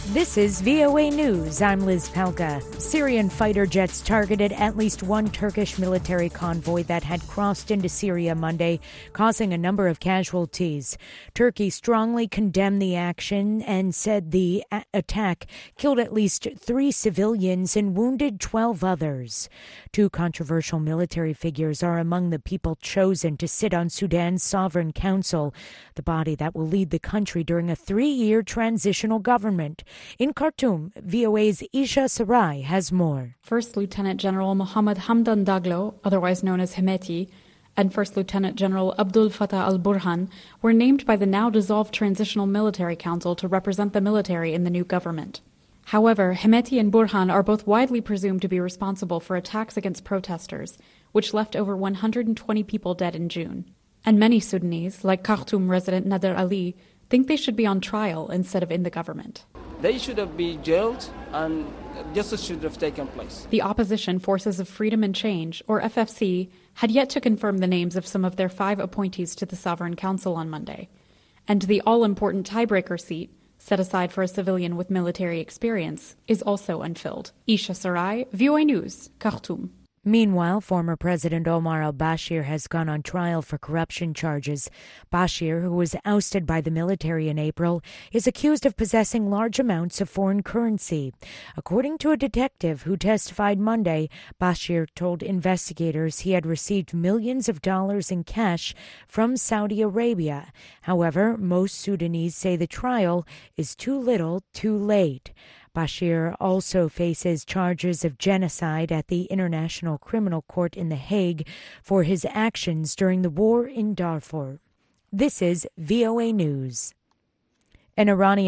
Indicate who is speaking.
Speaker 1: This is VOA News. I'm Liz Pelka. Syrian fighter jets targeted at least one Turkish military convoy that had crossed into Syria Monday, causing a number of casualties. Turkey strongly condemned the action and said the attack killed at least 3 civilians and wounded 12 others. 2 controversial military figures are among the people chosen to sit on Sudan's Sovereign Council, the body that will lead the country during a 3-year transitional government. In Khartoum, VOA's Isha Sarai has more.
Speaker 2: First Lieutenant General Mohammed Hamdan Daglo, otherwise known as Hemeti, and First Lieutenant General Abdul Fattah al-Burhan were named by the now-dissolved Transitional Military Council to represent the military in the new government. However, Hemeti and Burhan are both widely presumed to be responsible for attacks against protesters, which left over 120 people dead in June. And many Sudanese, like Khartoum resident Nader Ali, think they should be on trial instead of in the government.
Speaker 3: They should have been jailed and justice should have taken place.
Speaker 2: The opposition Forces of Freedom and Change, or FFC, had yet to confirm the names of some of their 5 appointees to the Sovereign Council on Monday. And the all-important tiebreaker seat, set aside for a civilian with military experience, is also unfilled. Isha Sarai, VOA News, Khartoum.
Speaker 1: Meanwhile, former President Omar al-Bashir has gone on trial for corruption charges. Bashir, who was ousted by the military in April, is accused of possessing large amounts of foreign currency. According to a detective who testified Monday, Bashir told investigators he had received millions of dollars in cash from Saudi Arabia. However, most Sudanese say the trial is too little, too late. Bashir also faces charges of genocide at the International Criminal Court in The Hague for his actions during the war in Darfur. This is VOA News. An Iranian